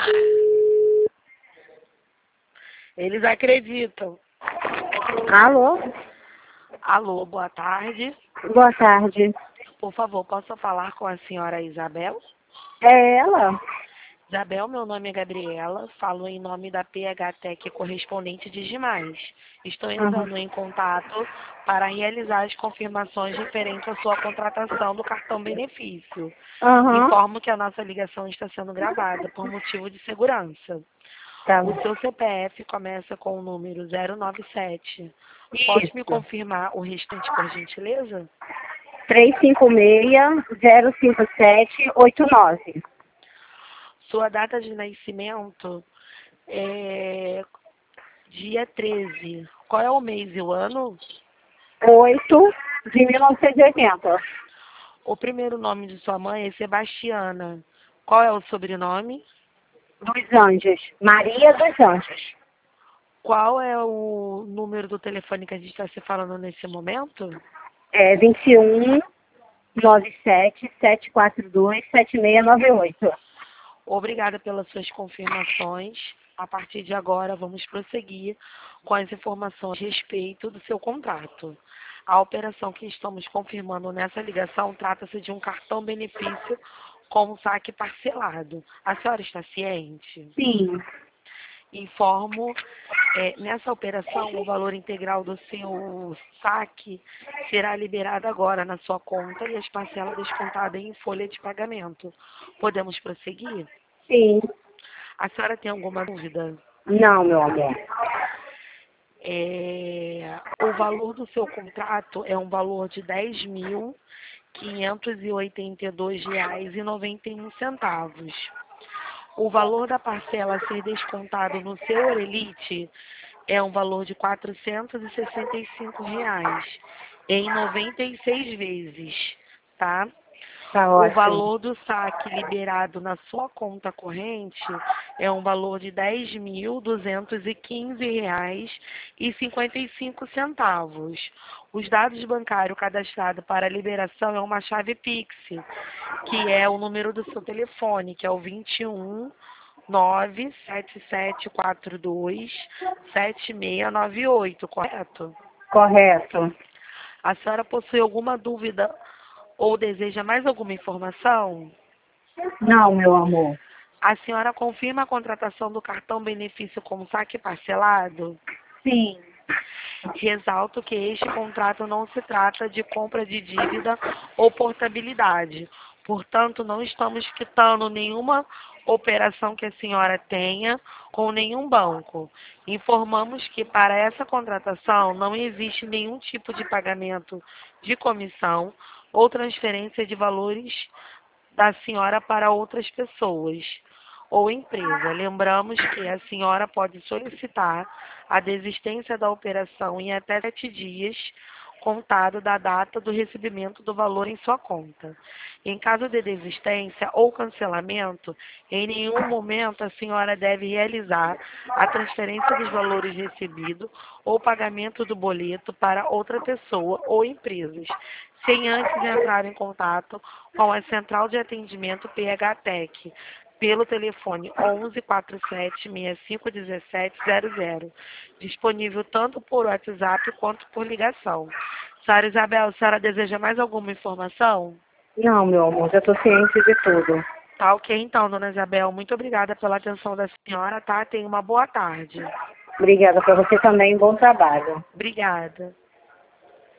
Eles acreditam. Alô? Alô, boa tarde. Boa tarde. Por favor, posso falar com a senhora Isabel? É ela? Isabel, meu nome é Gabriela, falo em nome da PHTEC correspondente de Demais. Estou entrando em contato para realizar as confirmações referentes à sua contratação do cartão benefício. Aham. Informo que a nossa ligação está sendo gravada por motivo de segurança. Tá. O seu CPF começa com o número 097. Pode me confirmar o restante, por gentileza? 356-057-89. Sua data de nascimento é dia 13. Qual é o mês e o ano? 8 de 1980. O primeiro nome de sua mãe é Sebastiana. Qual é o sobrenome? Dos Anjos. Maria dos Anjos. Qual é o número do telefone que a gente está se falando nesse momento? É 21-97-742-7698. Obrigada pelas suas confirmações. A partir de agora, vamos prosseguir com as informações a respeito do seu contrato. A operação que estamos confirmando nessa ligação trata-se de um cartão benefício com saque parcelado. A senhora está ciente? Sim. Informo, nessa operação, o valor integral do seu saque será liberado agora na sua conta e as parcelas descontadas em folha de pagamento. Podemos prosseguir? Sim. A senhora tem alguma dúvida? Não, meu amor. O valor do seu contrato é um valor de R$ 10.582,91. O valor da parcela a ser descontado no seu Orelite é um valor de R$ 465 em 96 vezes, tá? Tá O ótimo. valor do saque liberado na sua conta corrente é um valor de R$ 10.215,55. Os dados bancários cadastrados para a liberação é uma chave Pix, que é o número do seu telefone, que é o 21 977427698, correto? Correto. A senhora possui alguma dúvida ou deseja mais alguma informação? Não, meu amor. A senhora confirma a contratação do cartão benefício com saque parcelado? Sim. Ressalto que este contrato não se trata de compra de dívida ou portabilidade. Portanto, não estamos quitando nenhuma operação que a senhora tenha com nenhum banco. Informamos que para essa contratação não existe nenhum tipo de pagamento de comissão ou transferência de valores da senhora para outras pessoas ou empresa. Lembramos que a senhora pode solicitar a desistência da operação em até 7 dias, contado da data do recebimento do valor em sua conta. Em caso de desistência ou cancelamento, em nenhum momento a senhora deve realizar a transferência dos valores recebidos ou pagamento do boleto para outra pessoa ou empresas, sem antes entrar em contato com a Central de Atendimento PHTEC, pelo telefone 11 47 65 17 00, disponível tanto por WhatsApp quanto por ligação. Senhora Isabel, a senhora deseja mais alguma informação? Não, meu amor, já estou ciente de tudo. Tá ok então, dona Isabel. Muito obrigada pela atenção da senhora, tá? Tenha uma boa tarde. Obrigada para você também, bom trabalho. Obrigada.